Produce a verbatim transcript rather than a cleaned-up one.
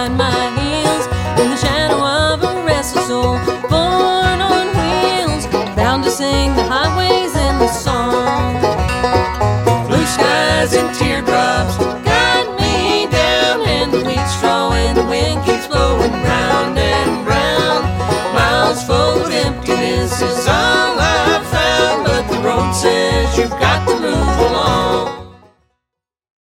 behind my heels, in the shadow of a restless soul, born on wheels, bound to sing the highways in the song. Blue skies and teardrops